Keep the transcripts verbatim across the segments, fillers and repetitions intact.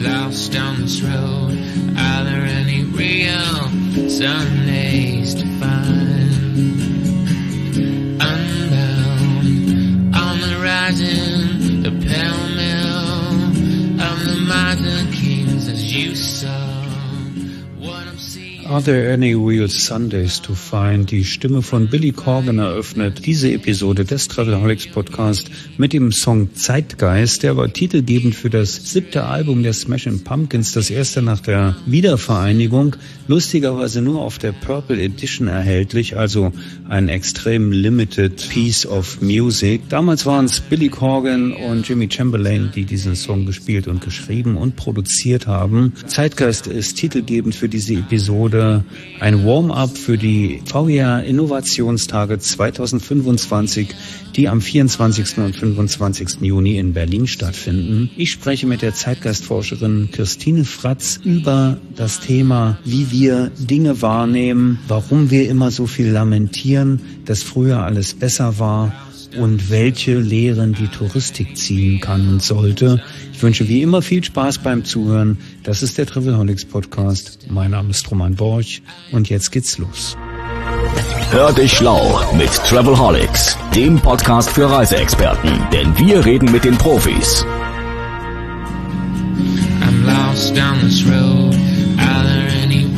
lost on this road. Are there any real Sundays to find? Unbound on the rising, the pell-mell of the modern kings as you saw. Are there any real Sundays to find? Die Stimme von Billy Corgan eröffnet diese Episode des Travelholics Podcast mit dem Song Zeitgeist. Der war titelgebend für das siebte Album der Smashing Pumpkins, das erste nach der Wiedervereinigung. Lustigerweise nur auf der Purple Edition erhältlich, also ein extrem limited piece of music. Damals waren es Billy Corgan und Jimmy Chamberlain, die diesen Song gespielt und geschrieben und produziert haben. Zeitgeist ist titelgebend für diese Episode. Ein Warm-up für die V E R Innovationstage zwanzig fünfundzwanzig, die am vierundzwanzigsten und fünfundzwanzigsten Juni in Berlin stattfinden. Ich spreche mit der Zeitgeistforscherin Christine Fratz über das Thema, wie wir Dinge wahrnehmen, warum wir immer so viel lamentieren, dass früher alles besser war und welche Lehren die Touristik ziehen kann und sollte. Ich wünsche wie immer viel Spaß beim Zuhören. Das ist der Travelholics Podcast. Mein Name ist Roman Borch und jetzt geht's los. Hör dich schlau mit Travelholics, dem Podcast für Reiseexperten, denn wir reden mit den Profis. I'm lost down this road. Are there any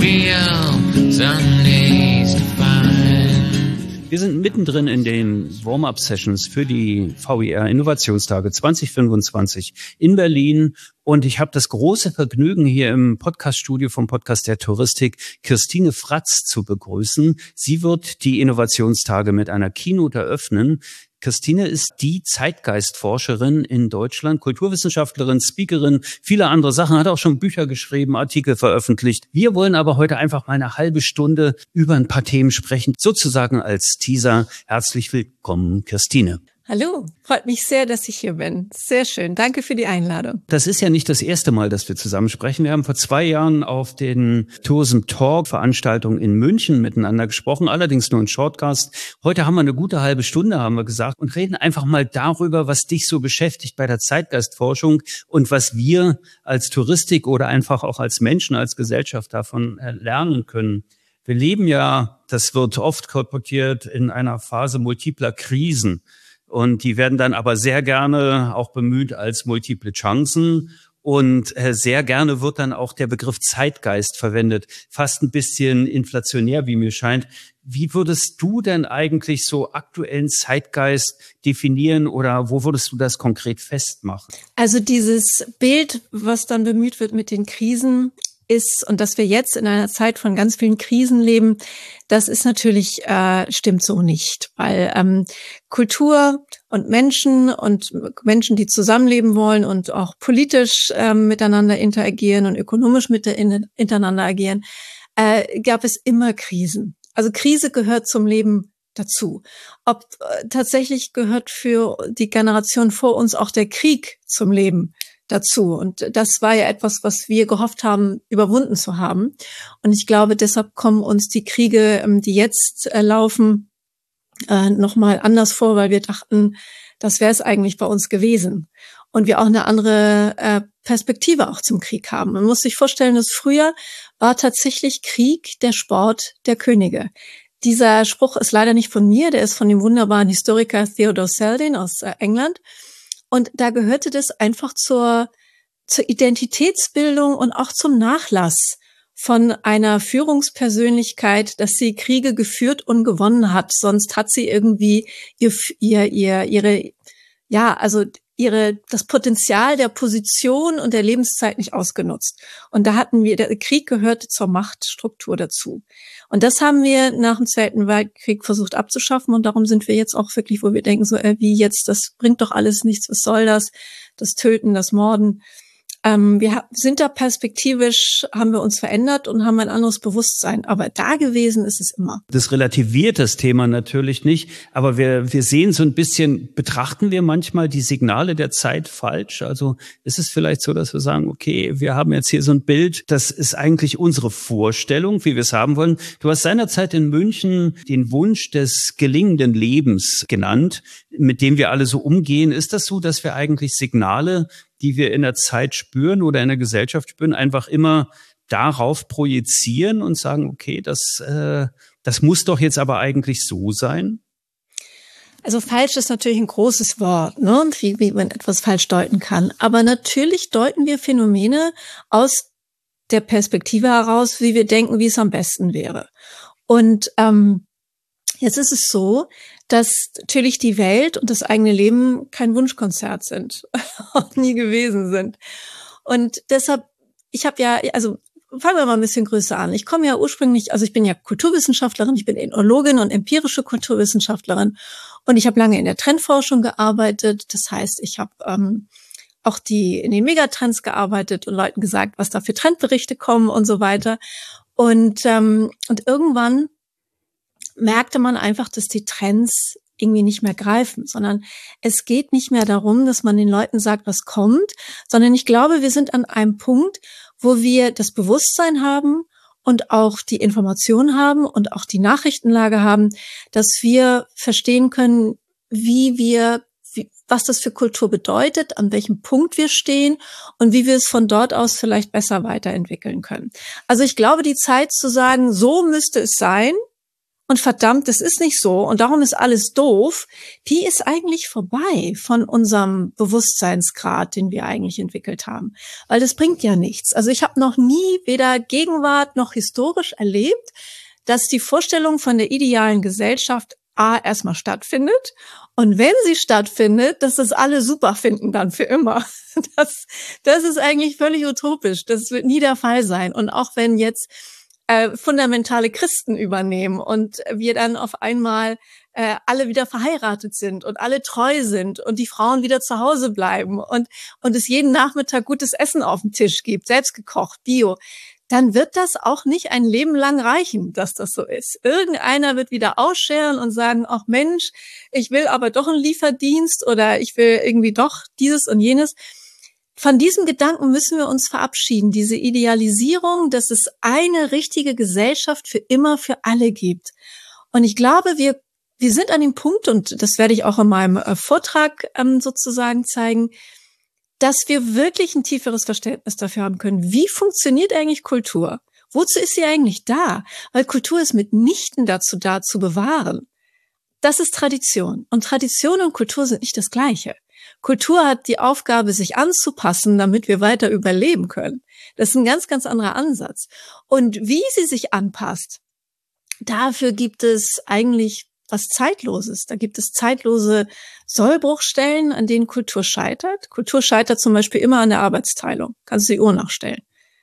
real Sundays to find? Wir sind mittendrin in den Warm-up-Sessions für die V E R Innovationstage zwanzig fünfundzwanzig in Berlin. Und ich habe das große Vergnügen, hier im Podcaststudio vom Podcast der Touristik Christine Fratz zu begrüßen. Sie wird die Innovationstage mit einer Keynote eröffnen. Christine ist die Zeitgeistforscherin in Deutschland, Kulturwissenschaftlerin, Speakerin, viele andere Sachen, hat auch schon Bücher geschrieben, Artikel veröffentlicht. Wir wollen aber heute einfach mal eine halbe Stunde über ein paar Themen sprechen, sozusagen als Teaser. Herzlich willkommen, Christine. Hallo, freut mich sehr, dass ich hier bin. Sehr schön. Danke für die Einladung. Das ist ja nicht das erste Mal, dass wir zusammen sprechen. Wir haben vor zwei Jahren auf den Tourism Talk Veranstaltung in München miteinander gesprochen, allerdings nur ein Shortcast. Heute haben wir eine gute halbe Stunde, haben wir gesagt, und reden einfach mal darüber, was dich so beschäftigt bei der Zeitgeistforschung und was wir als Touristik oder einfach auch als Menschen, als Gesellschaft davon lernen können. Wir leben ja, das wird oft kolportiert, in einer Phase multipler Krisen. Und die werden dann aber sehr gerne auch bemüht als multiple Chancen. Und äh, sehr gerne wird dann auch der Begriff Zeitgeist verwendet. Fast ein bisschen inflationär, wie mir scheint. Wie würdest du denn eigentlich so aktuellen Zeitgeist definieren oder wo würdest du das konkret festmachen? Also dieses Bild, was dann bemüht wird mit den Krisen, ist, und dass wir jetzt in einer Zeit von ganz vielen Krisen leben, das ist natürlich, äh, stimmt so nicht, weil ähm, Kultur und Menschen und Menschen, die zusammenleben wollen und auch politisch ähm, miteinander interagieren und ökonomisch miteinander agieren, äh, gab es immer Krisen. Also Krise gehört zum Leben dazu. Ob äh, tatsächlich gehört für die Generation vor uns auch der Krieg zum Leben dazu. Und das war ja etwas, was wir gehofft haben, überwunden zu haben. Und ich glaube, deshalb kommen uns die Kriege, die jetzt laufen, nochmal anders vor, weil wir dachten, das wäre es eigentlich bei uns gewesen. Und wir auch eine andere Perspektive auch zum Krieg haben. Man muss sich vorstellen, dass früher war tatsächlich Krieg der Sport der Könige. Dieser Spruch ist leider nicht von mir, der ist von dem wunderbaren Historiker Theodore Selden aus England. Und da gehörte das einfach zur, zur Identitätsbildung und auch zum Nachlass von einer Führungspersönlichkeit, dass sie Kriege geführt und gewonnen hat. Sonst hat sie irgendwie ihr, ihr, ihr, ihre, ja, also ihre, das Potenzial der Position und der Lebenszeit nicht ausgenutzt. Und da hatten wir, der Krieg gehörte zur Machtstruktur dazu. Und das haben wir nach dem Zweiten Weltkrieg versucht abzuschaffen. Und darum sind wir jetzt auch wirklich, wo wir denken, so äh, wie jetzt, das bringt doch alles nichts, was soll das? Das Töten, das Morden. Ähm, wir sind da perspektivisch, haben wir uns verändert und haben ein anderes Bewusstsein. Aber da gewesen ist es immer. Das relativiert das Thema natürlich nicht, aber wir, wir sehen so ein bisschen, betrachten wir manchmal die Signale der Zeit falsch? Also ist es vielleicht so, dass wir sagen, okay, wir haben jetzt hier so ein Bild, das ist eigentlich unsere Vorstellung, wie wir es haben wollen. Du hast seinerzeit in München den Wunsch des gelingenden Lebens genannt, mit dem wir alle so umgehen. Ist das so, dass wir eigentlich Signale die wir in der Zeit spüren oder in der Gesellschaft spüren, einfach immer darauf projizieren und sagen, okay, das, äh, das muss doch jetzt aber eigentlich so sein? Also falsch ist natürlich ein großes Wort, ne? Wie, wie man etwas falsch deuten kann. Aber natürlich deuten wir Phänomene aus der Perspektive heraus, wie wir denken, wie es am besten wäre. Und ähm, jetzt ist es so, dass natürlich die Welt und das eigene Leben kein Wunschkonzert sind, auch nie gewesen sind. Und deshalb, ich habe ja, also fangen wir mal ein bisschen größer an. Ich komme ja ursprünglich, also ich bin ja Kulturwissenschaftlerin, ich bin Ethnologin und empirische Kulturwissenschaftlerin und ich habe lange in der Trendforschung gearbeitet. Das heißt, ich habe ähm, auch die in den Megatrends gearbeitet und Leuten gesagt, was da für Trendberichte kommen und so weiter. Und ähm, und irgendwann merkte man einfach, dass die Trends irgendwie nicht mehr greifen, sondern es geht nicht mehr darum, dass man den Leuten sagt, was kommt, sondern ich glaube, wir sind an einem Punkt, wo wir das Bewusstsein haben und auch die Information haben und auch die Nachrichtenlage haben, dass wir verstehen können, wie wir, wie, was das für Kultur bedeutet, an welchem Punkt wir stehen und wie wir es von dort aus vielleicht besser weiterentwickeln können. Also ich glaube, die Zeit zu sagen, so müsste es sein, und verdammt, das ist nicht so und darum ist alles doof, die ist eigentlich vorbei von unserem Bewusstseinsgrad, den wir eigentlich entwickelt haben. Weil das bringt ja nichts. Also ich habe noch nie weder Gegenwart noch historisch erlebt, dass die Vorstellung von der idealen Gesellschaft A erstmal stattfindet und wenn sie stattfindet, dass das alle super finden dann für immer. Das, das ist eigentlich völlig utopisch. Das wird nie der Fall sein. Und auch wenn jetzt Äh, fundamentale Christen übernehmen und wir dann auf einmal äh, alle wieder verheiratet sind und alle treu sind und die Frauen wieder zu Hause bleiben und und es jeden Nachmittag gutes Essen auf dem Tisch gibt, selbst gekocht, bio, dann wird das auch nicht ein Leben lang reichen, dass das so ist. Irgendeiner wird wieder ausscheren und sagen, ach Mensch, ich will aber doch einen Lieferdienst oder ich will irgendwie doch dieses und jenes. Von diesem Gedanken müssen wir uns verabschieden, diese Idealisierung, dass es eine richtige Gesellschaft für immer für alle gibt. Und ich glaube, wir wir sind an dem Punkt, und das werde ich auch in meinem äh, Vortrag ähm, sozusagen zeigen, dass wir wirklich ein tieferes Verständnis dafür haben können, wie funktioniert eigentlich Kultur? Wozu ist sie eigentlich da? Weil Kultur ist mitnichten dazu da, zu bewahren. Das ist Tradition. Und Tradition und Kultur sind nicht das Gleiche. Kultur hat die Aufgabe, sich anzupassen, damit wir weiter überleben können. Das ist ein ganz, ganz anderer Ansatz. Und wie sie sich anpasst, dafür gibt es eigentlich was Zeitloses. Da gibt es zeitlose Sollbruchstellen, an denen Kultur scheitert. Kultur scheitert zum Beispiel immer an der Arbeitsteilung. Kannst du die Uhr nachstellen.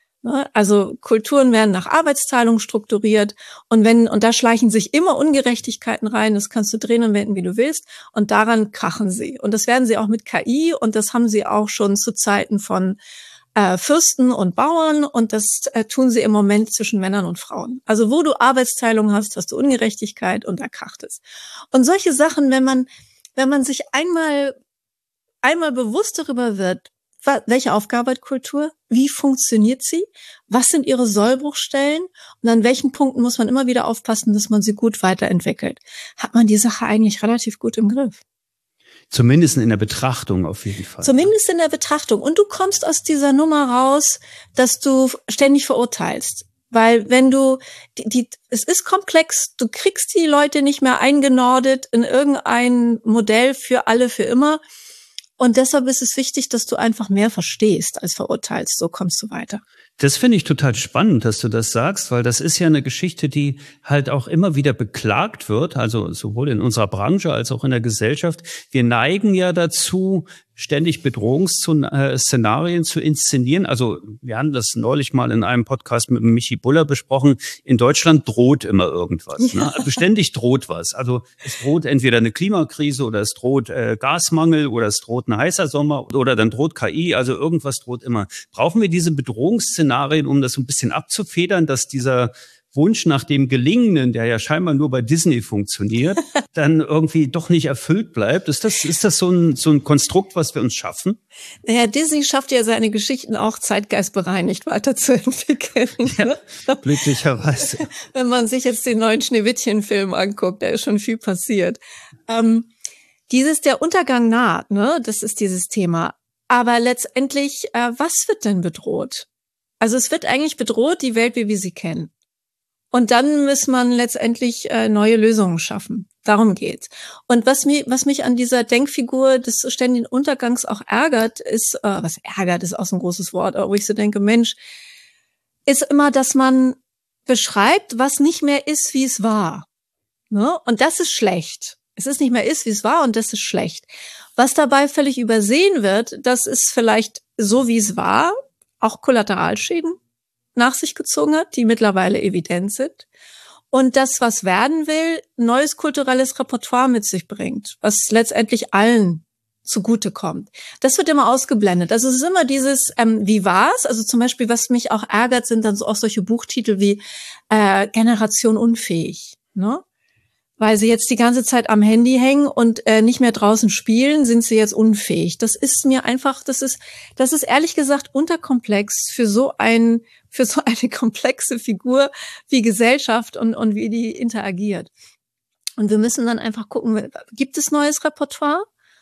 Also Kulturen werden nach Arbeitsteilung strukturiert und wenn und da schleichen sich immer Ungerechtigkeiten rein, das kannst du drehen und wenden, wie du willst und daran krachen sie. Und das werden sie auch mit K I und das haben sie auch schon zu Zeiten von äh, Fürsten und Bauern und das äh, tun sie im Moment zwischen Männern und Frauen. Also wo du Arbeitsteilung hast, hast du Ungerechtigkeit und da kracht es. Und solche Sachen, wenn man wenn man sich einmal einmal bewusst darüber wird, welche Aufgabe hat Kultur? Wie funktioniert sie? Was sind ihre Sollbruchstellen? Und an welchen Punkten muss man immer wieder aufpassen, dass man sie gut weiterentwickelt? Hat man die Sache eigentlich relativ gut im Griff? Zumindest in der Betrachtung auf jeden Fall. Zumindest in der Betrachtung. Und du kommst aus dieser Nummer raus, dass du ständig verurteilst. Weil wenn du, die, die, es ist komplex, du kriegst die Leute nicht mehr eingenordet in irgendein Modell für alle, für immer. Und deshalb ist es wichtig, dass du einfach mehr verstehst als verurteilst. So kommst du weiter. Das finde ich total spannend, dass du das sagst, weil das ist ja eine Geschichte, die halt auch immer wieder beklagt wird, also sowohl in unserer Branche als auch in der Gesellschaft. Wir neigen ja dazu, ständig Bedrohungsszenarien zu inszenieren. Also wir haben das neulich mal in einem Podcast mit Michi Buller besprochen. In Deutschland droht immer irgendwas. Ja. Ne? Also ständig droht was. Also es droht entweder eine Klimakrise oder es droht äh, Gasmangel oder es droht ein heißer Sommer oder dann droht K I. Also irgendwas droht immer. Brauchen wir diese Bedrohungsszenarien, um das so ein bisschen abzufedern, dass dieser Wunsch nach dem Gelingenden, der ja scheinbar nur bei Disney funktioniert, dann irgendwie doch nicht erfüllt bleibt? Ist das, ist das so ein, so ein Konstrukt, was wir uns schaffen? Naja, Disney schafft ja seine Geschichten auch zeitgeistbereinigt weiterzuentwickeln. Ja, glücklicherweise. Wenn man sich jetzt den neuen Schneewittchen-Film anguckt, da ist schon viel passiert. Ähm, dieses, der Untergang naht, ne, das ist dieses Thema. Aber letztendlich, äh, was wird denn bedroht? Also es wird eigentlich bedroht, die Welt, wie wir sie kennen. Und dann muss man letztendlich äh, neue Lösungen schaffen. Darum geht's. Und was mich, was mich an dieser Denkfigur des ständigen Untergangs auch ärgert, ist, äh, was ärgert, ist auch so ein großes Wort, aber wo ich so denke, Mensch, ist immer, dass man beschreibt, was nicht mehr ist, wie es war. Ne? Und das ist schlecht. Es ist nicht mehr ist, wie es war, und das ist schlecht. Was dabei völlig übersehen wird, das ist vielleicht so, wie es war, auch Kollateralschäden nach sich gezogen hat, die mittlerweile evident sind. Und das, was werden will, neues kulturelles Repertoire mit sich bringt, was letztendlich allen zugutekommt. Das wird immer ausgeblendet. Also es ist immer dieses, ähm, wie war's? Also zum Beispiel, was mich auch ärgert, sind dann so auch solche Buchtitel wie äh, Generation unfähig, ne? Weil sie jetzt die ganze Zeit am Handy hängen und äh, nicht mehr draußen spielen, sind sie jetzt unfähig. Das ist mir einfach, das ist, das ist ehrlich gesagt unterkomplex für so ein, für so eine komplexe Figur wie Gesellschaft und und wie die interagiert. Und wir müssen dann einfach gucken, gibt es neues Repertoire?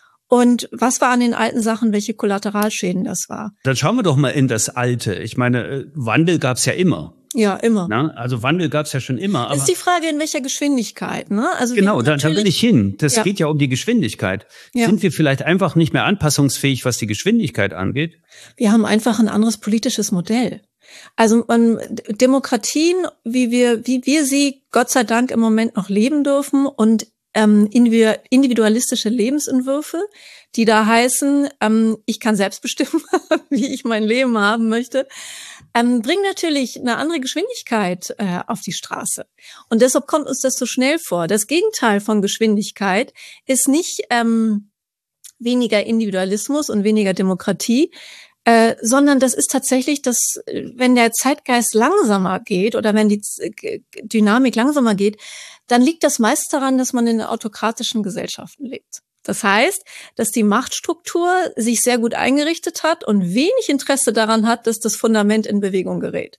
Und was war an den alten Sachen, welche Kollateralschäden das war? Dann schauen wir doch mal in das Alte. Ich meine, Wandel gab's ja immer. Ja, immer. Na, also Wandel gab's ja schon immer. Aber ist die Frage, in welcher Geschwindigkeit, ne? Also genau, da, da will ich hin. Das ja. geht ja um die Geschwindigkeit. Ja. Sind wir vielleicht einfach nicht mehr anpassungsfähig, was die Geschwindigkeit angeht? Wir haben einfach ein anderes politisches Modell. Also man, Demokratien, wie wir, wie wir sie Gott sei Dank im Moment noch leben dürfen, und ähm, individualistische Lebensentwürfe, die da heißen, ähm, ich kann selbst bestimmen, wie ich mein Leben haben möchte, ähm, bringen natürlich eine andere Geschwindigkeit äh, auf die Straße. Und deshalb kommt uns das so schnell vor. Das Gegenteil von Geschwindigkeit ist nicht ähm, weniger Individualismus und weniger Demokratie, Äh, sondern das ist tatsächlich, dass wenn der Zeitgeist langsamer geht oder wenn die Z- Dynamik langsamer geht, dann liegt das meist daran, dass man in autokratischen Gesellschaften lebt. Das heißt, dass die Machtstruktur sich sehr gut eingerichtet hat und wenig Interesse daran hat, dass das Fundament in Bewegung gerät.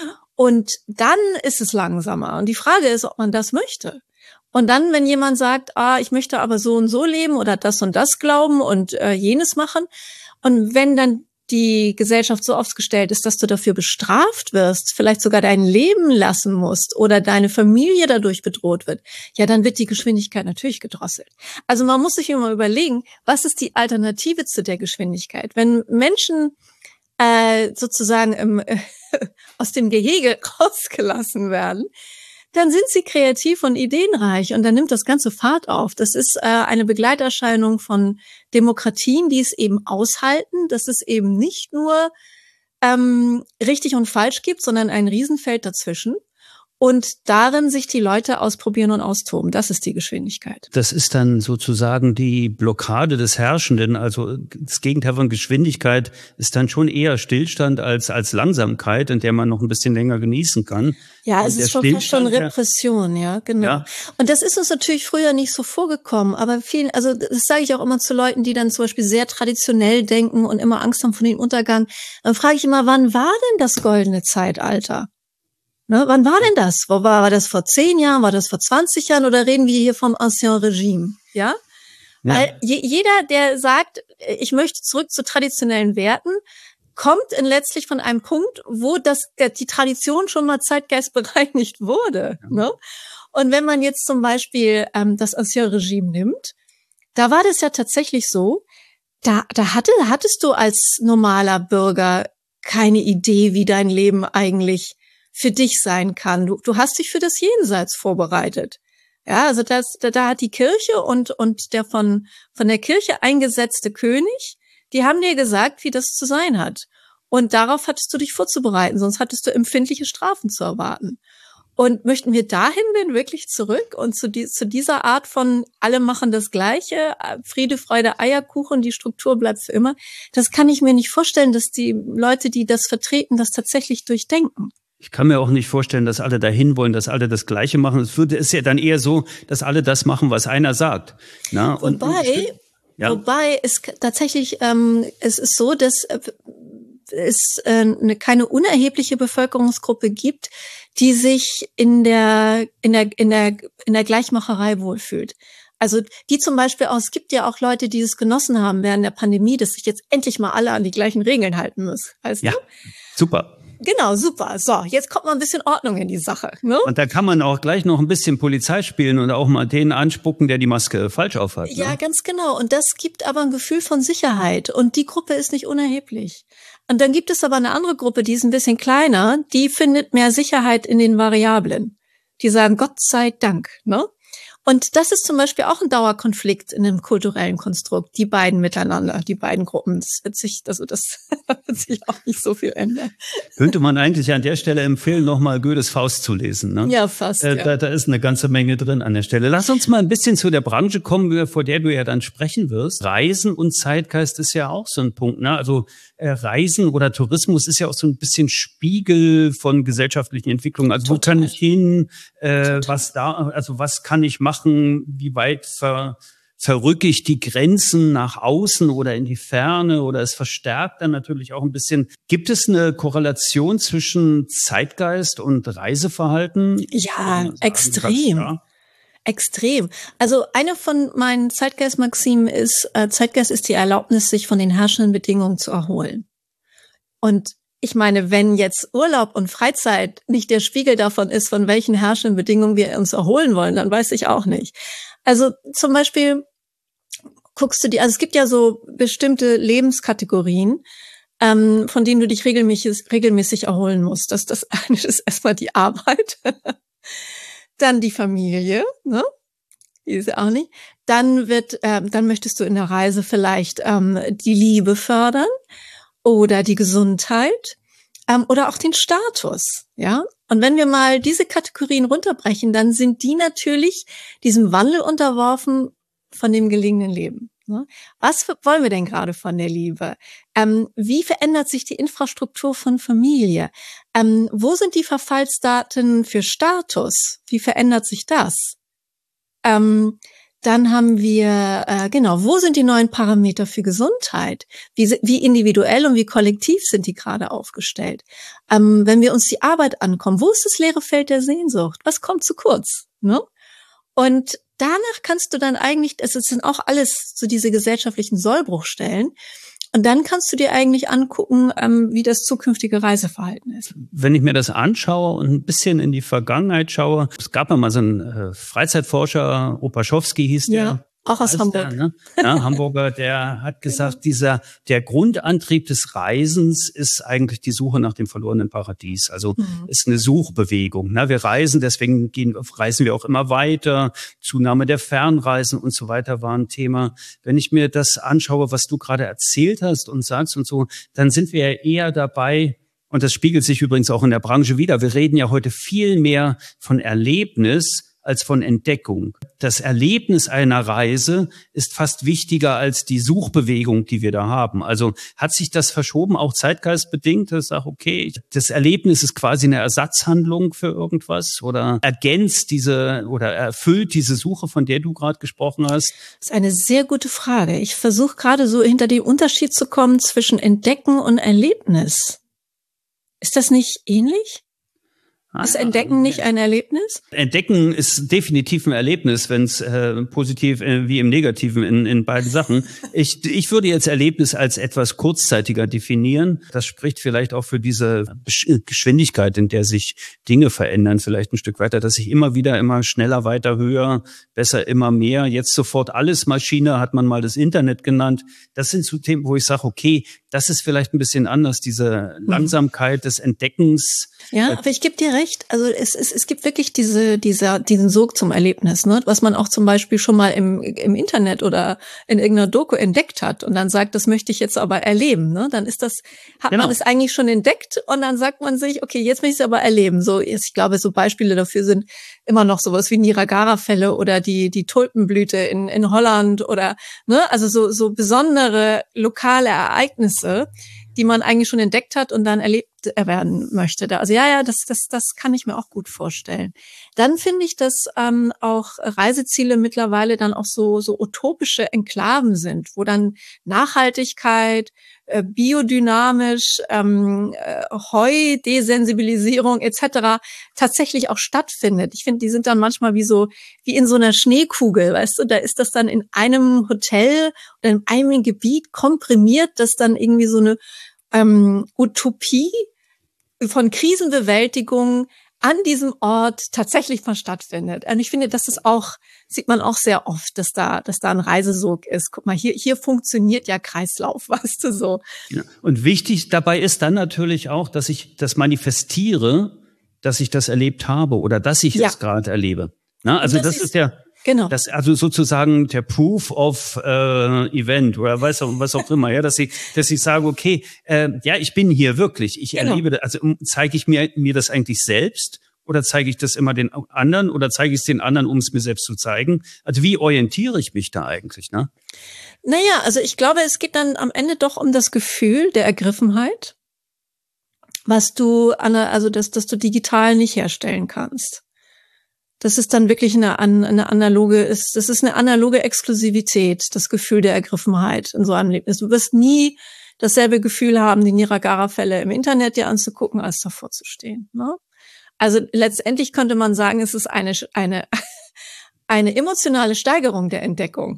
Und dann ist es langsamer. Und die Frage ist, ob man das möchte. Und dann, wenn jemand sagt, ah, ich möchte aber so und so leben oder das und das glauben und äh, jenes machen, und wenn dann die Gesellschaft so aufgestellt ist, dass du dafür bestraft wirst, vielleicht sogar dein Leben lassen musst oder deine Familie dadurch bedroht wird, ja, dann wird die Geschwindigkeit natürlich gedrosselt. Also man muss sich immer überlegen, was ist die Alternative zu der Geschwindigkeit? Wenn Menschen äh, sozusagen im, äh, aus dem Gehege rausgelassen werden, dann sind sie kreativ und ideenreich und dann nimmt das Ganze Fahrt auf. Das ist äh, eine Begleiterscheinung von Demokratien, die es eben aushalten, dass es eben nicht nur ähm, richtig und falsch gibt, sondern ein Riesenfeld dazwischen. Und darin sich die Leute ausprobieren und austoben. Das ist die Geschwindigkeit. Das ist dann sozusagen die Blockade des Herrschenden. Also das Gegenteil von Geschwindigkeit ist dann schon eher Stillstand als als Langsamkeit, in der man noch ein bisschen länger genießen kann. Ja, und es ist schon fast schon Repression, ja, genau. Ja. Und das ist uns natürlich früher nicht so vorgekommen. Aber vielen, also das sage ich auch immer zu Leuten, die dann zum Beispiel sehr traditionell denken und immer Angst haben vor dem Untergang. Dann frage ich immer, wann war denn das goldene Zeitalter? Ne, wann war denn das? Wo war, war das vor zehn Jahren? War das vor zwanzig Jahren? Oder reden wir hier vom Ancien Regime? Ja? Ja. Weil je, jeder, der sagt, ich möchte zurück zu traditionellen Werten, kommt in letztlich von einem Punkt, wo das, die Tradition schon mal zeitgeistbereinigt wurde. Ja. Ne? Und wenn man jetzt zum Beispiel ähm, das Ancien Regime nimmt, da war das ja tatsächlich so, da, da hatte, hattest du als normaler Bürger keine Idee, wie dein Leben eigentlich für dich sein kann. Du, du hast dich für das Jenseits vorbereitet. Ja, also das, da, da hat die Kirche und, und der von, von der Kirche eingesetzte König, die haben dir gesagt, wie das zu sein hat. Und darauf hattest du dich vorzubereiten, sonst hattest du empfindliche Strafen zu erwarten. Und möchten wir dahin denn wirklich zurück und zu, die, zu dieser Art von alle machen das Gleiche, Friede, Freude, Eierkuchen, die Struktur bleibt für immer? Das kann ich mir nicht vorstellen, dass die Leute, die das vertreten, das tatsächlich durchdenken. Ich kann mir auch nicht vorstellen, dass alle dahin wollen, dass alle das Gleiche machen. Es würde, ist ja dann eher so, dass alle das machen, was einer sagt. Na, und, wobei, und, ja. wobei es tatsächlich, ähm, es ist so, dass es äh, eine, keine unerhebliche Bevölkerungsgruppe gibt, die sich in der in der in der in der Gleichmacherei wohlfühlt. Also die zum Beispiel auch, es gibt ja auch Leute, die es genossen haben während der Pandemie, dass sich jetzt endlich mal alle an die gleichen Regeln halten müssen. Weißt ja, du? Super. Genau, super. So, jetzt kommt mal ein bisschen Ordnung in die Sache. Ne? Und da kann man auch gleich noch ein bisschen Polizei spielen und auch mal den anspucken, der die Maske falsch aufhat. Ne? Ja, ganz genau. Und das gibt aber ein Gefühl von Sicherheit. Und die Gruppe ist nicht unerheblich. Und dann gibt es aber eine andere Gruppe, die ist ein bisschen kleiner, die findet mehr Sicherheit in den Variablen. Die sagen, Gott sei Dank, ne? Und das ist zum Beispiel auch ein Dauerkonflikt in einem kulturellen Konstrukt, die beiden miteinander, die beiden Gruppen. Das wird sich, also das wird sich auch nicht so viel ändern. Könnte man eigentlich an der Stelle empfehlen, nochmal Goethes Faust zu lesen, ne? Ja, fast, äh, ja. Da, da ist eine ganze Menge drin an der Stelle. Lass uns mal ein bisschen zu der Branche kommen, vor der du ja dann sprechen wirst. Reisen und Zeitgeist ist ja auch so ein Punkt, ne? Also äh, Reisen oder Tourismus ist ja auch so ein bisschen Spiegel von gesellschaftlichen Entwicklungen. Also Total. Wo kann ich hin? Äh, was da, also was kann ich machen? Wie weit ver, verrücke ich die Grenzen nach außen oder in die Ferne oder es verstärkt dann natürlich auch ein bisschen. Gibt es eine Korrelation zwischen Zeitgeist und Reiseverhalten? Ja, extrem. Ja. Extrem. Also eine von meinen Zeitgeist-Maximen ist, äh, Zeitgeist ist die Erlaubnis, sich von den herrschenden Bedingungen zu erholen. Und ich meine, wenn jetzt Urlaub und Freizeit nicht der Spiegel davon ist, von welchen herrschenden Bedingungen wir uns erholen wollen, dann weiß ich auch nicht. Also zum Beispiel guckst du dir, also es gibt ja so bestimmte Lebenskategorien, ähm, von denen du dich regelmäßig, regelmäßig erholen musst. Das, das eine ist erstmal die Arbeit, dann die Familie, ne? Die ist ja auch nicht. Dann wird, äh, dann möchtest du in der Reise vielleicht ähm, die Liebe fördern. Oder die Gesundheit ähm, oder auch den Status, ja. Und wenn wir mal diese Kategorien runterbrechen, dann sind die natürlich diesem Wandel unterworfen von dem gelingenden Leben. Ne? Was für, wollen wir denn gerade von der Liebe? Ähm, wie verändert sich die Infrastruktur von Familie? Ähm, wo sind die Verfallsdaten für Status? Wie verändert sich das? Ähm, Dann haben wir, äh, genau, wo sind die neuen Parameter für Gesundheit? Wie, wie individuell und wie kollektiv sind die gerade aufgestellt? Ähm, wenn wir uns die Arbeit ankommen, wo ist das leere Feld der Sehnsucht? Was kommt zu kurz? Ne? Und danach kannst du dann eigentlich, es sind auch alles so diese gesellschaftlichen Sollbruchstellen, und dann kannst du dir eigentlich angucken, ähm, wie das zukünftige Reiseverhalten ist. Wenn ich mir das anschaue und ein bisschen in die Vergangenheit schaue, es gab ja mal so einen äh, Freizeitforscher, Opaschowski hieß der. Ja. Auch aus Hamburg. Der, ne? Ja, Hamburger, der hat gesagt, dieser, der Grundantrieb des Reisens ist eigentlich die Suche nach dem verlorenen Paradies. Also, mhm. ist eine Suchbewegung. Ne? Wir reisen, deswegen gehen, reisen wir auch immer weiter. Zunahme der Fernreisen und so weiter war ein Thema. Wenn ich mir das anschaue, was du gerade erzählt hast und sagst und so, dann sind wir ja eher dabei, und das spiegelt sich übrigens auch in der Branche wider. Wir reden ja heute viel mehr von Erlebnis als von Entdeckung. Das Erlebnis einer Reise ist fast wichtiger als die Suchbewegung, die wir da haben. Also hat sich das verschoben, auch zeitgeistbedingt, dass ich sage, okay, das Erlebnis ist quasi eine Ersatzhandlung für irgendwas oder ergänzt diese oder erfüllt diese Suche, von der du gerade gesprochen hast? Das ist eine sehr gute Frage. Ich versuche gerade so hinter den Unterschied zu kommen zwischen Entdecken und Erlebnis. Ist das nicht ähnlich? Ist Entdecken nicht ein Erlebnis? Entdecken ist definitiv ein Erlebnis, wenn es äh, positiv äh, wie im Negativen in, in beiden Sachen. Ich, ich würde jetzt Erlebnis als etwas kurzzeitiger definieren. Das spricht vielleicht auch für diese Geschwindigkeit, in der sich Dinge verändern, vielleicht ein Stück weiter, dass ich immer wieder, immer schneller, weiter, höher, besser, immer mehr. Jetzt sofort alles Maschine, hat man mal das Internet genannt. Das sind so Themen, wo ich sage, okay, das ist vielleicht ein bisschen anders, diese Langsamkeit des Entdeckens. Ja, aber ich gebe dir recht. Also es, es, es gibt wirklich diese, dieser, diesen Sog zum Erlebnis, ne? Was man auch zum Beispiel schon mal im, im Internet oder in irgendeiner Doku entdeckt hat und dann sagt, das möchte ich jetzt aber erleben. Ne? Dann ist das, hat genau. man es eigentlich schon entdeckt und dann sagt man sich, okay, jetzt möchte ich es aber erleben. So, ich glaube, so Beispiele dafür sind immer noch sowas wie Niagara-Fälle oder die die Tulpenblüte in in Holland oder ne, also so so besondere lokale Ereignisse, die man eigentlich schon entdeckt hat und dann erlebt werden möchte. Also ja, ja, das, das, das kann ich mir auch gut vorstellen. Dann finde ich, dass ähm, auch Reiseziele mittlerweile dann auch so so utopische Enklaven sind, wo dann Nachhaltigkeit, äh, biodynamisch, ähm, äh, Heu-Desensibilisierung et cetera tatsächlich auch stattfindet. Ich finde, die sind dann manchmal wie so wie in so einer Schneekugel, weißt du, da ist das dann in einem Hotel oder in einem Gebiet komprimiert, dass dann irgendwie so eine ähm, Utopie von Krisenbewältigung an diesem Ort tatsächlich mal stattfindet. Und ich finde, das ist auch, sieht man auch sehr oft, dass da, dass da ein Reisesog ist. Guck mal, hier, hier funktioniert ja Kreislauf, weißt du, so. Ja. Und wichtig dabei ist dann natürlich auch, dass ich das manifestiere, dass ich das erlebt habe oder dass ich Ja. es gerade erlebe. Na, also das, das ist, ist- ja, Genau. das also sozusagen der Proof of äh, Event oder weiß auch, was auch immer, ja, dass ich, dass ich sage, okay, äh, ja, ich bin hier wirklich, ich Genau. erlebe, das. Also um, zeige ich mir mir das eigentlich selbst oder zeige ich das immer den anderen oder zeige ich es den anderen, um es mir selbst zu zeigen? Also wie orientiere ich mich da eigentlich, ne? Naja, also ich glaube, es geht dann am Ende doch um das Gefühl der Ergriffenheit, was du, an, also dass, dass du digital nicht herstellen kannst. Das ist dann wirklich eine, eine analoge, ist, das ist eine analoge Exklusivität, das Gefühl der Ergriffenheit in so einem Erlebnis. Du wirst nie dasselbe Gefühl haben, die Niagara-Fälle im Internet dir anzugucken, als davor zu stehen. Ne? Also letztendlich könnte man sagen, es ist eine, eine, eine emotionale Steigerung der Entdeckung.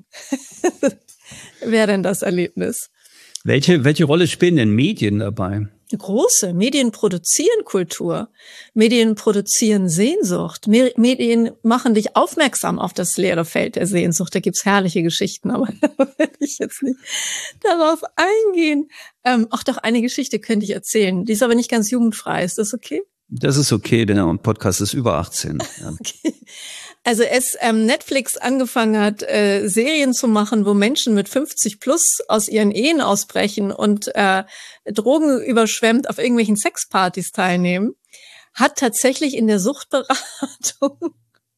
Wäre denn das Erlebnis? Welche, welche Rolle spielen denn Medien dabei? Eine große. Medien produzieren Kultur. Medien produzieren Sehnsucht. Me- Medien machen dich aufmerksam auf das leere Feld der Sehnsucht. Da gibt's herrliche Geschichten, aber da will ich jetzt nicht darauf eingehen. Ähm, ach doch, eine Geschichte könnte ich erzählen. Die ist aber nicht ganz jugendfrei. Ist das okay? Das ist okay, denn der Podcast ist über achtzehn. Ja. Okay. Also als ähm, Netflix angefangen hat, äh, Serien zu machen, wo Menschen mit fünfzig plus aus ihren Ehen ausbrechen und äh, Drogen überschwemmt auf irgendwelchen Sexpartys teilnehmen, hat tatsächlich in der Suchtberatung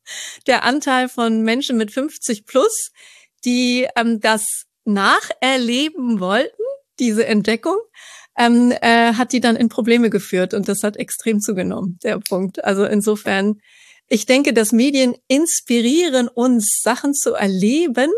der Anteil von Menschen mit fünfzig plus, die ähm, das nacherleben wollten, diese Entdeckung, ähm, äh, hat die dann in Probleme geführt und das hat extrem zugenommen, der Punkt. Also insofern, ich denke, dass Medien inspirieren uns, Sachen zu erleben,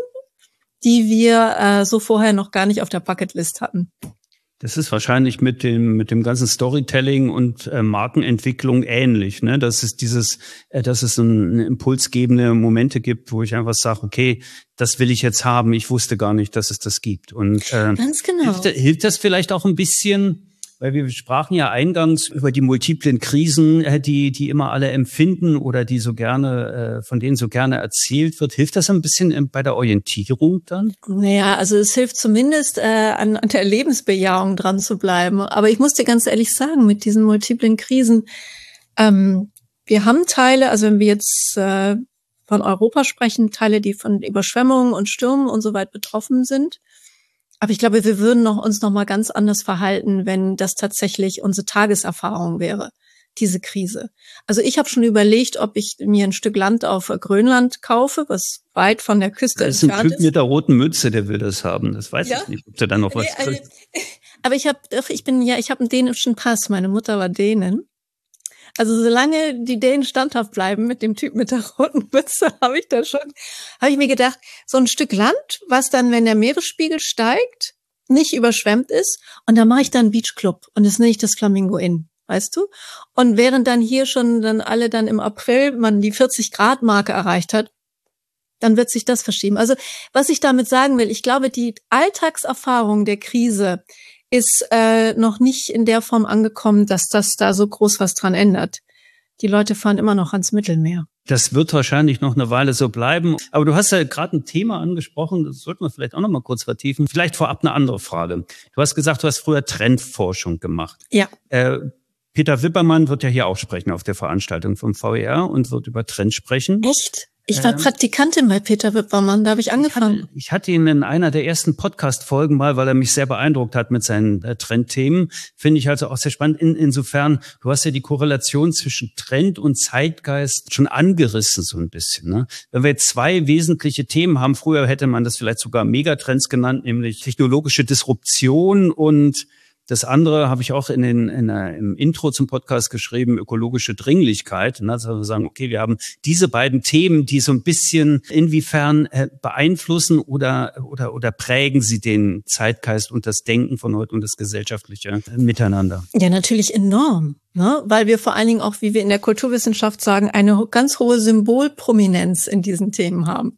die wir äh, so vorher noch gar nicht auf der Bucketlist hatten. Das ist wahrscheinlich mit dem mit dem ganzen Storytelling und äh, Markenentwicklung ähnlich, ne? Dass es dieses, äh, dass es ein, impulsgebende Momente gibt, wo ich einfach sage, okay, das will ich jetzt haben. Ich wusste gar nicht, dass es das gibt. Und äh, Ganz genau. hilft, hilft das vielleicht auch ein bisschen, weil wir sprachen ja eingangs über die multiplen Krisen, äh, die die immer alle empfinden oder die so gerne, äh, von denen so gerne erzählt wird. Hilft das ein bisschen äh, bei der Orientierung dann? Naja, also es hilft zumindest, äh, an, an der Lebensbejahung dran zu bleiben. Aber ich muss dir ganz ehrlich sagen, mit diesen multiplen Krisen, ähm, wir haben Teile, also wenn wir jetzt äh, von Europa sprechen, Teile, die von Überschwemmungen und Stürmen und so weit betroffen sind. Aber ich glaube, wir würden noch, uns noch mal ganz anders verhalten, wenn das tatsächlich unsere Tageserfahrung wäre, diese Krise. Also ich habe schon überlegt, ob ich mir ein Stück Land auf Grönland kaufe, was weit von der Küste Das ist ein entfernt Typ mit der roten Mütze, der will das haben. Das weiß Ja? ich nicht, ob der dann noch was Nee, also, kriegt. aber ich habe, ich bin ja, ich habe einen dänischen Pass. Meine Mutter war Dänin. Also solange die Dänen standhaft bleiben mit dem Typ mit der roten Mütze, habe ich da schon, habe ich mir gedacht, so ein Stück Land, was dann, wenn der Meeresspiegel steigt, nicht überschwemmt ist, und da mache ich dann einen Beachclub und das nenne ich das Flamingo Inn, weißt du? Und während dann hier schon dann alle dann im April man die vierzig Grad Marke erreicht hat, dann wird sich das verschieben. Also was ich damit sagen will, ich glaube, die Alltagserfahrung der Krise ist äh, noch nicht in der Form angekommen, dass das da so groß was dran ändert. Die Leute fahren immer noch ans Mittelmeer. Das wird wahrscheinlich noch eine Weile so bleiben. Aber du hast ja gerade ein Thema angesprochen, das sollten wir vielleicht auch noch mal kurz vertiefen. Vielleicht vorab eine andere Frage. Du hast gesagt, du hast früher Trendforschung gemacht. Ja. Äh, Peter Wippermann wird ja hier auch sprechen auf der Veranstaltung vom V E R und wird über Trends sprechen. Echt? Ich war Ähm, Praktikantin bei Peter Wippermann, da habe ich angefangen. Ich hatte ihn in einer der ersten Podcast-Folgen mal, weil er mich sehr beeindruckt hat mit seinen äh, Trendthemen. Finde ich also auch sehr spannend. In, insofern, du hast ja die Korrelation zwischen Trend und Zeitgeist schon angerissen so ein bisschen. Ne? Wenn wir jetzt zwei wesentliche Themen haben, früher hätte man das vielleicht sogar Megatrends genannt, nämlich technologische Disruption und Das andere habe ich auch in den, in der, im Intro zum Podcast geschrieben, ökologische Dringlichkeit. Und also wir sagen, okay, wir haben diese beiden Themen, die so ein bisschen inwiefern äh, beeinflussen oder, oder, oder prägen sie den Zeitgeist und das Denken von heute und das gesellschaftliche äh, Miteinander. Ja, natürlich enorm. Ne? Weil wir vor allen Dingen auch, wie wir in der Kulturwissenschaft sagen, eine ganz hohe Symbolprominenz in diesen Themen haben.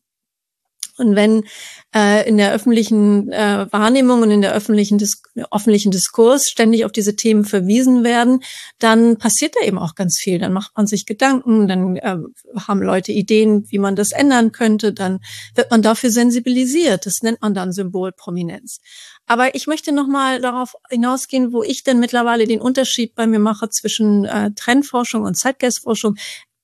Und wenn äh, in der öffentlichen äh, Wahrnehmung und in der öffentlichen, Dis- öffentlichen Diskurs ständig auf diese Themen verwiesen werden, dann passiert da eben auch ganz viel. Dann macht man sich Gedanken, dann äh, haben Leute Ideen, wie man das ändern könnte, dann wird man dafür sensibilisiert. Das nennt man dann Symbolprominenz. Aber ich möchte noch mal darauf hinausgehen, wo ich denn mittlerweile den Unterschied bei mir mache zwischen äh, Trendforschung und Zeitgeistforschung.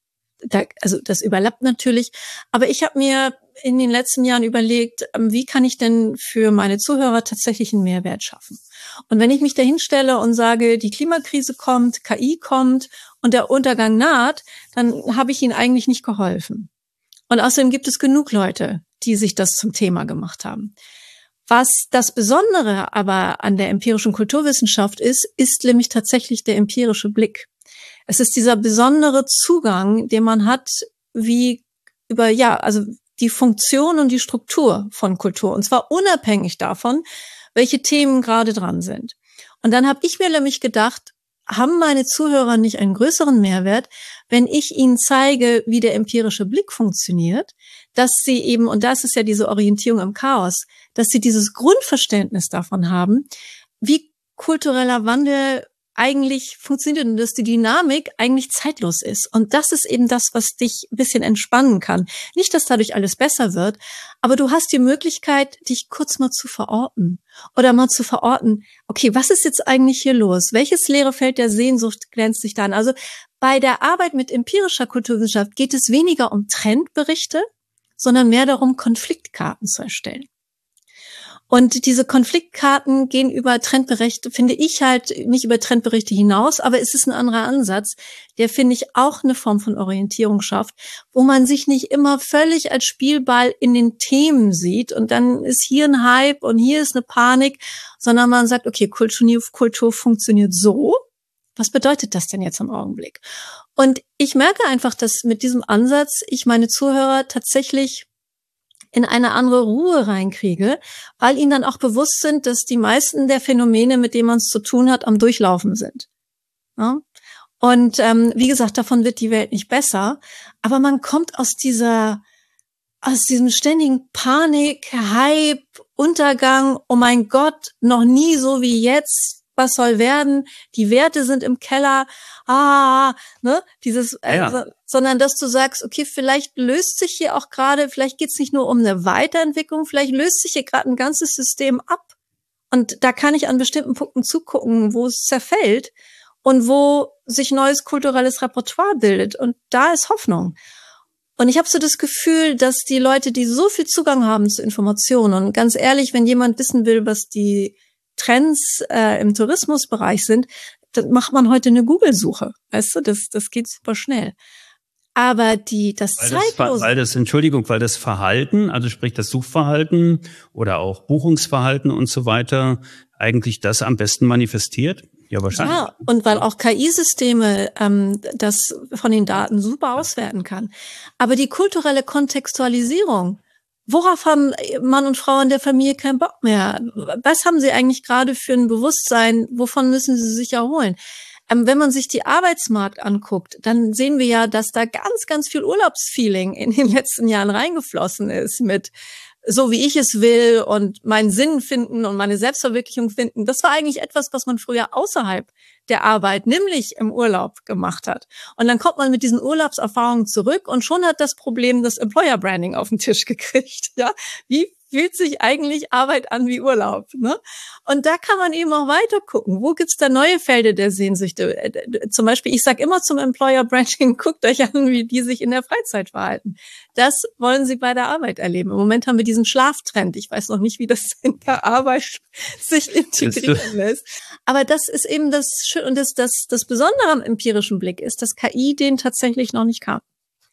Da, also das überlappt natürlich. Aber ich habe mir in den letzten Jahren überlegt, wie kann ich denn für meine Zuhörer tatsächlich einen Mehrwert schaffen? Und wenn ich mich dahin stelle und sage, die Klimakrise kommt, K I kommt und der Untergang naht, dann habe ich ihnen eigentlich nicht geholfen. Und außerdem gibt es genug Leute, die sich das zum Thema gemacht haben. Was das Besondere aber an der empirischen Kulturwissenschaft ist, ist nämlich tatsächlich der empirische Blick. Es ist dieser besondere Zugang, den man hat, wie über, ja, also die Funktion und die Struktur von Kultur. Und zwar unabhängig davon, welche Themen gerade dran sind. Und dann habe ich mir nämlich gedacht, haben meine Zuhörer nicht einen größeren Mehrwert, wenn ich ihnen zeige, wie der empirische Blick funktioniert, dass sie eben, und das ist ja diese Orientierung im Chaos, dass sie dieses Grundverständnis davon haben, wie kultureller Wandel eigentlich funktioniert und dass die Dynamik eigentlich zeitlos ist. Und das ist eben das, was dich ein bisschen entspannen kann. Nicht, dass dadurch alles besser wird, aber du hast die Möglichkeit, dich kurz mal zu verorten oder mal zu verorten, okay, was ist jetzt eigentlich hier los? Welches leere Feld der Sehnsucht glänzt sich da an? Also bei der Arbeit mit empirischer Kulturwissenschaft geht es weniger um Trendberichte, sondern mehr darum, Konfliktkarten zu erstellen. Und diese Konfliktkarten gehen über Trendberichte, finde ich halt nicht über Trendberichte hinaus, aber es ist ein anderer Ansatz, der, finde ich, auch eine Form von Orientierung schafft, wo man sich nicht immer völlig als Spielball in den Themen sieht und dann ist hier ein Hype und hier ist eine Panik, sondern man sagt, okay, Kultur, Kultur funktioniert so. Was bedeutet das denn jetzt im Augenblick? Und ich merke einfach, dass mit diesem Ansatz ich meine Zuhörer tatsächlich in eine andere Ruhe reinkriege, weil ihnen dann auch bewusst sind, dass die meisten der Phänomene, mit denen man es zu tun hat, am Durchlaufen sind. Ja? Und ähm, wie gesagt, davon wird die Welt nicht besser, aber man kommt aus dieser, aus diesem ständigen Panik, Hype, Untergang, oh mein Gott, noch nie so wie jetzt, was soll werden, die Werte sind im Keller, ah, ne, dieses, äh, ja. sondern dass du sagst, okay, vielleicht löst sich hier auch gerade, vielleicht geht's nicht nur um eine Weiterentwicklung, vielleicht löst sich hier gerade ein ganzes System ab. Und da kann ich an bestimmten Punkten zugucken, wo es zerfällt und wo sich neues kulturelles Repertoire bildet. Und da ist Hoffnung. Und ich habe so das Gefühl, dass die Leute, die so viel Zugang haben zu Informationen, und ganz ehrlich, wenn jemand wissen will, was die Trends äh, im Tourismusbereich sind, dann macht man heute eine Google-Suche. Weißt du, das, das geht super schnell. Aber die, das weil zeitlose... Das, weil das, Entschuldigung, weil das Verhalten, also sprich das Suchverhalten oder auch Buchungsverhalten und so weiter, eigentlich das am besten manifestiert? Ja, wahrscheinlich. Ja, und weil auch K I-Systeme ähm, das von den Daten super auswerten kann. Aber die kulturelle Kontextualisierung, worauf haben Mann und Frau in der Familie keinen Bock mehr? Was haben sie eigentlich gerade für ein Bewusstsein? Wovon müssen sie sich erholen? Ähm, wenn man sich die Arbeitsmarkt anguckt, dann sehen wir ja, dass da ganz, ganz viel Urlaubsfeeling in den letzten Jahren reingeflossen ist mit so wie ich es will und meinen Sinn finden und meine Selbstverwirklichung finden. Das war eigentlich etwas, was man früher außerhalb der Arbeit, nämlich im Urlaub, gemacht hat. Und dann kommt man mit diesen Urlaubserfahrungen zurück und schon hat das Problem das Employer Branding auf den Tisch gekriegt. Ja, wie fühlt sich eigentlich Arbeit an wie Urlaub, ne? Und da kann man eben auch weiter gucken. Wo gibt's da neue Felder der Sehnsüchte? Zum Beispiel, ich sage immer zum Employer Branding, guckt euch an, wie die sich in der Freizeit verhalten. Das wollen sie bei der Arbeit erleben. Im Moment haben wir diesen Schlaftrend. Ich weiß noch nicht, wie das in der Arbeit sich integrieren lässt. Aber das ist eben das Schöne und das, das, das Besondere am empirischen Blick ist, dass K I den tatsächlich noch nicht kann.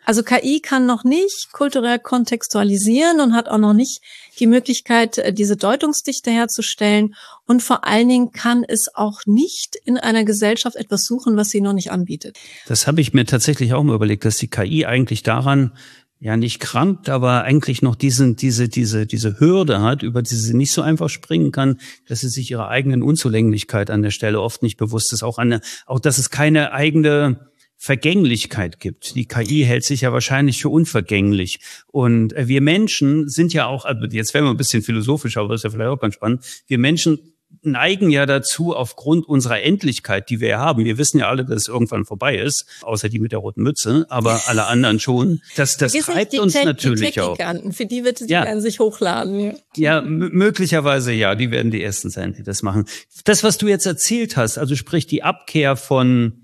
Also K I kann noch nicht kulturell kontextualisieren und hat auch noch nicht die Möglichkeit, diese Deutungsdichte herzustellen. Und vor allen Dingen kann es auch nicht in einer Gesellschaft etwas suchen, was sie noch nicht anbietet. Das habe ich mir tatsächlich auch mal überlegt, dass die K I eigentlich daran ja nicht krankt, aber eigentlich noch diesen, diese, diese, diese Hürde hat, über die sie nicht so einfach springen kann, dass sie sich ihrer eigenen Unzulänglichkeit an der Stelle oft nicht bewusst ist. Auch eine, auch, dass es keine eigene Vergänglichkeit gibt. Die K I hält sich ja wahrscheinlich für unvergänglich. Und wir Menschen sind ja auch, also jetzt werden wir ein bisschen philosophisch, aber das ist ja vielleicht auch ganz spannend. Wir Menschen neigen ja dazu, aufgrund unserer Endlichkeit, die wir ja haben. Wir wissen ja alle, dass es irgendwann vorbei ist, außer die mit der roten Mütze, aber alle anderen schon. Das, das treibt uns Tech, natürlich die auch. Für die wird es ja. werden sich hochladen. Ja, ja m- möglicherweise ja. Die werden die Ersten sein, die das machen. Das, was du jetzt erzählt hast, also sprich die Abkehr von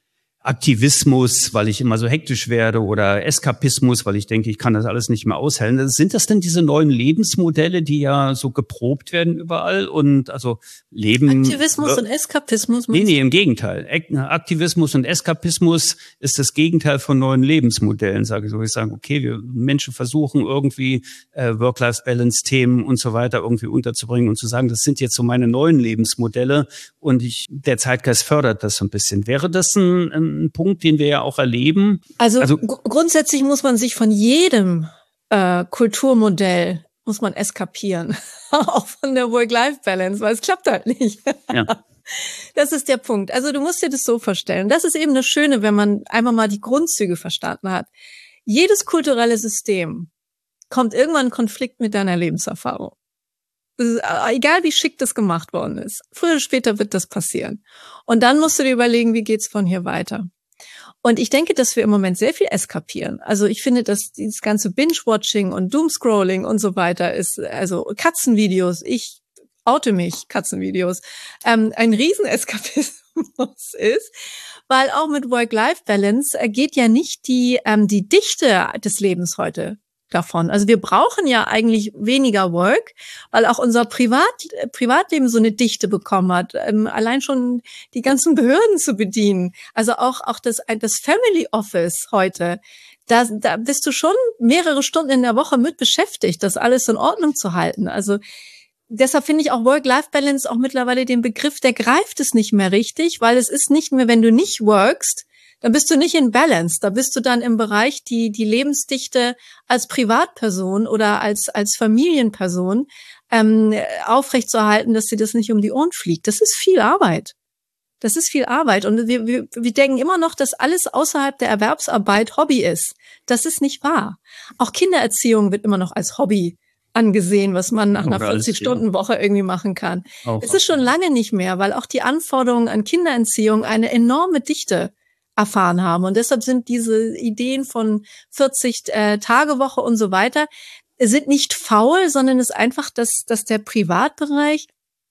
Aktivismus, weil ich immer so hektisch werde, oder Eskapismus, weil ich denke, ich kann das alles nicht mehr aushalten. Sind das denn diese neuen Lebensmodelle, die ja so geprobt werden überall und also Leben? Aktivismus äh, und Eskapismus? Nee, nee, im Gegenteil. Aktivismus und Eskapismus ist das Gegenteil von neuen Lebensmodellen, sage ich so. Ich sage, okay, wir Menschen versuchen irgendwie äh, Work-Life-Balance-Themen und so weiter irgendwie unterzubringen und zu sagen, das sind jetzt so meine neuen Lebensmodelle und ich, der Zeitgeist fördert das so ein bisschen. Wäre das ein, ein ein Punkt, den wir ja auch erleben. Also, also gr- grundsätzlich muss man sich von jedem äh, Kulturmodell muss man eskapieren, auch von der Work-Life-Balance, weil es klappt halt nicht. Ja. Das ist der Punkt. Also du musst dir das so vorstellen. Das ist eben das Schöne, wenn man einmal mal die Grundzüge verstanden hat. Jedes kulturelle System kommt irgendwann in Konflikt mit deiner Lebenserfahrung. Ist, egal wie schick das gemacht worden ist. Früher oder später wird das passieren. Und dann musst du dir überlegen, wie geht's von hier weiter. Und ich denke, dass wir im Moment sehr viel eskapieren. Also ich finde, dass dieses ganze Binge-Watching und Doomscrolling und so weiter ist, also Katzenvideos, ich oute mich, Katzenvideos, ähm, ein Rieseneskapismus ist, weil auch mit Work-Life-Balance geht ja nicht die, ähm, die Dichte des Lebens heute davon. Also wir brauchen ja eigentlich weniger Work, weil auch unser Privat, Privatleben so eine Dichte bekommen hat. Ähm, allein schon die ganzen Behörden zu bedienen. Also auch, auch das, das Family Office heute. Da, da bist du schon mehrere Stunden in der Woche mit beschäftigt, das alles in Ordnung zu halten. Also deshalb finde ich auch Work-Life-Balance auch mittlerweile den Begriff, der greift es nicht mehr richtig, weil es ist nicht mehr, wenn du nicht workst, dann bist du nicht in Balance. Da bist du dann im Bereich, die die Lebensdichte als Privatperson oder als als Familienperson ähm, aufrechtzuerhalten, dass dir das nicht um die Ohren fliegt. Das ist viel Arbeit. Das ist viel Arbeit. Und wir, wir, wir denken immer noch, dass alles außerhalb der Erwerbsarbeit Hobby ist. Das ist nicht wahr. Auch Kindererziehung wird immer noch als Hobby angesehen, was man nach einer vierzig-Stunden-Woche irgendwie machen kann. Auch es ist schon lange nicht mehr, weil auch die Anforderungen an Kindererziehung eine enorme Dichte erfahren haben. Und deshalb sind diese Ideen von vierzig-Tage-Woche und so weiter, sind nicht faul, sondern es ist einfach, dass, dass der Privatbereich,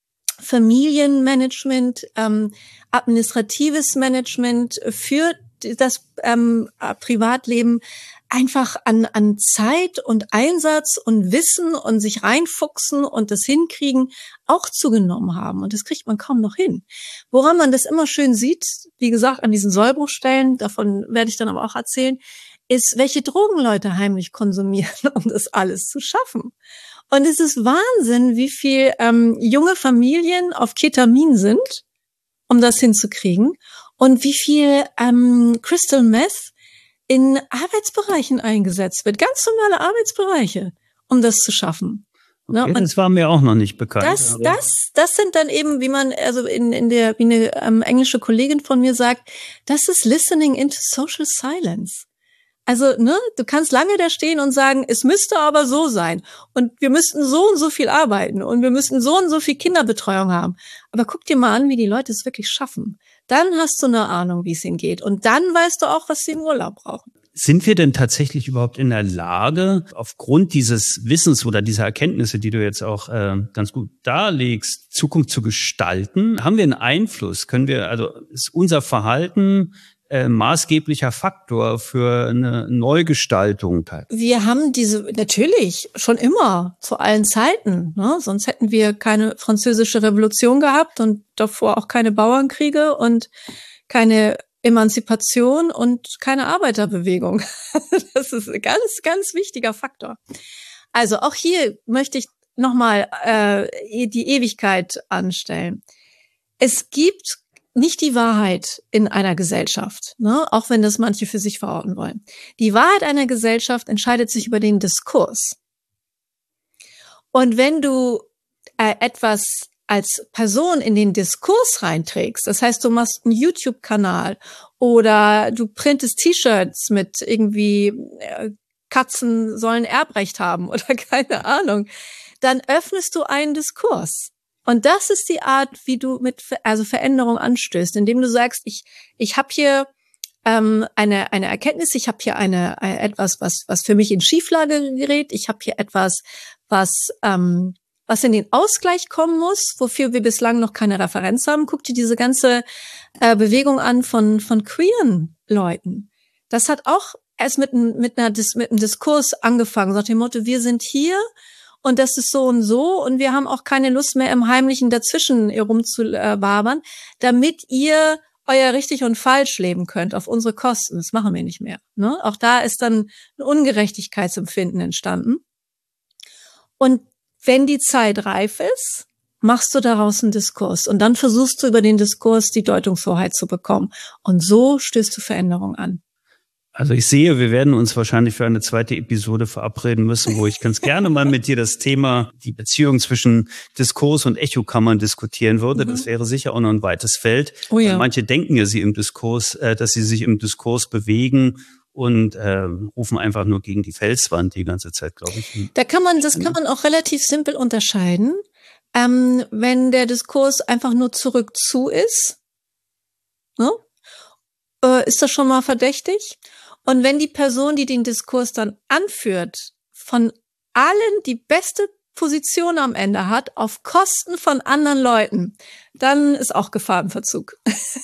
Familienmanagement, ähm, administratives Management für das ähm, Privatleben einfach an, an Zeit und Einsatz und Wissen und sich reinfuchsen und das hinkriegen auch zugenommen haben. Und das kriegt man kaum noch hin. Woran man das immer schön sieht, wie gesagt, an diesen Sollbruchstellen, davon werde ich dann aber auch erzählen, ist, welche Drogen Leute heimlich konsumieren, um das alles zu schaffen. Und es ist Wahnsinn, wie viel ähm, junge Familien auf Ketamin sind, um das hinzukriegen, und wie viel ähm, Crystal Meth in Arbeitsbereichen eingesetzt wird, ganz normale Arbeitsbereiche, um das zu schaffen. Okay, und das war mir auch noch nicht bekannt. Das, das, das sind dann eben, wie man, also in, in der, wie eine ähm, englische Kollegin von mir sagt, das ist listening into social silence. Also, ne, du kannst lange da stehen und sagen, es müsste aber so sein und wir müssten so und so viel arbeiten und wir müssten so und so viel Kinderbetreuung haben. Aber guck dir mal an, wie die Leute es wirklich schaffen. Dann hast du eine Ahnung, wie es ihnen geht. Und dann weißt du auch, was sie im Urlaub brauchen. Sind wir denn tatsächlich überhaupt in der Lage, aufgrund dieses Wissens oder dieser Erkenntnisse, die du jetzt auch äh, ganz gut darlegst, Zukunft zu gestalten? Haben wir einen Einfluss? Können wir, also ist unser Verhalten äh, maßgeblicher Faktor für eine Neugestaltung? Wir haben diese, natürlich, schon immer, zu allen Zeiten, ne? Sonst hätten wir keine französische Revolution gehabt und davor auch keine Bauernkriege und keine Emanzipation und keine Arbeiterbewegung. Das ist ein ganz, ganz wichtiger Faktor. Also auch hier möchte ich nochmal äh, die Ewigkeit anstellen. Es gibt nicht die Wahrheit in einer Gesellschaft, ne? Auch wenn das manche für sich verorten wollen. Die Wahrheit einer Gesellschaft entscheidet sich über den Diskurs. Und wenn du äh, etwas als Person in den Diskurs reinträgst, das heißt, du machst einen YouTube-Kanal oder du printest T-Shirts mit irgendwie äh, Katzen sollen Erbrecht haben oder keine Ahnung, dann öffnest du einen Diskurs. Und das ist die Art, wie du mit also Veränderung anstößt, indem du sagst, ich ich habe hier ähm, eine eine Erkenntnis, ich habe hier eine, eine etwas, was was für mich in Schieflage gerät, ich habe hier etwas, was ähm, was in den Ausgleich kommen muss, wofür wir bislang noch keine Referenz haben. Guck dir diese ganze äh, Bewegung an von von queeren Leuten. Das hat auch erst mit mit einer mit einem Diskurs angefangen, so nach dem Motto, wir sind hier. Und das ist so und so. Und wir haben auch keine Lust mehr, im Heimlichen dazwischen herumzuwabern, damit ihr euer richtig und falsch leben könnt auf unsere Kosten. Das machen wir nicht mehr. Ne? Auch da ist dann ein Ungerechtigkeitsempfinden entstanden. Und wenn die Zeit reif ist, machst du daraus einen Diskurs. Und dann versuchst du über den Diskurs die Deutungshoheit zu bekommen. Und so stößt du Veränderung an. Also ich sehe, wir werden uns wahrscheinlich für eine zweite Episode verabreden müssen, wo ich ganz gerne mal mit dir das Thema, die Beziehung zwischen Diskurs und Echokammern diskutieren würde. Mhm. Das wäre sicher auch noch ein weites Feld. Oh ja. Manche denken ja, sie im Diskurs, äh, dass sie sich im Diskurs bewegen und äh, rufen einfach nur gegen die Felswand die ganze Zeit, glaube ich. Da kann man, das kann man auch relativ simpel unterscheiden. Ähm, wenn der Diskurs einfach nur zurück zu ist, ne? äh, ist das schon mal verdächtig. Und wenn die Person, die den Diskurs dann anführt, von allen die beste Position am Ende hat, auf Kosten von anderen Leuten, dann ist auch Gefahr im Verzug.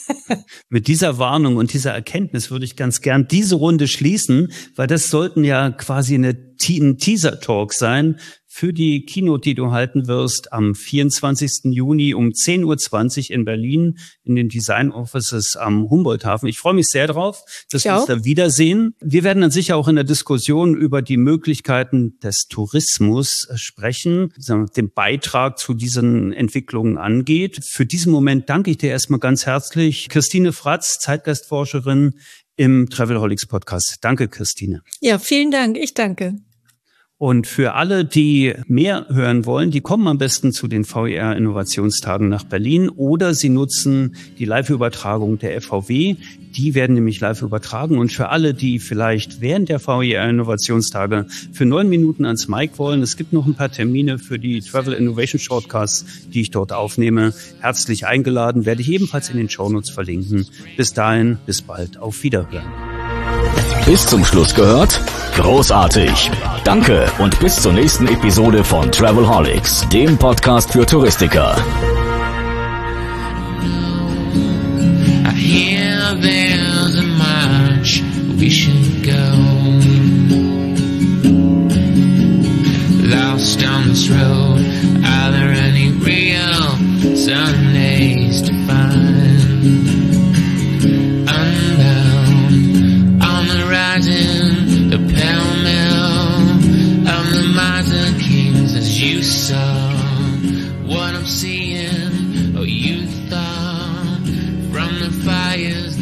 Mit dieser Warnung und dieser Erkenntnis würde ich ganz gern diese Runde schließen, weil das sollten ja quasi eine, ein Teaser-Talk sein für die Keynote, die du halten wirst am vierundzwanzigsten Juni um zehn Uhr zwanzig in Berlin in den Design Offices am Humboldt-Hafen. Ich freue mich sehr drauf, dass wir uns da wiedersehen. Wir werden dann sicher auch in der Diskussion über die Möglichkeiten des Tourismus sprechen, den Beitrag zu diesen Entwicklungen angeht. Für diesen Moment danke ich dir erstmal ganz herzlich. Christine Fratz, Zeitgeistforscherin im Travelholics Podcast. Danke, Christine. Ja, vielen Dank. Ich danke. Und für alle, die mehr hören wollen, die kommen am besten zu den V E R-Innovationstagen nach Berlin oder sie nutzen die Live-Übertragung der F V W. Die werden nämlich live übertragen. Und für alle, die vielleicht während der V E R-Innovationstage für neun Minuten ans Mic wollen, es gibt noch ein paar Termine für die Travel Innovation Shortcasts, die ich dort aufnehme. Herzlich eingeladen, werde ich ebenfalls in den Shownotes verlinken. Bis dahin, bis bald, auf Wiederhören. Bis zum Schluss gehört? Großartig! Danke und bis zur nächsten Episode von Travelholics, dem Podcast für Touristiker. I hear there's a march we should go. Lost on this road, are there any real Sundays to find? Rising, the pell-mell of the miser kings as you saw what I'm seeing, or you thought from the fires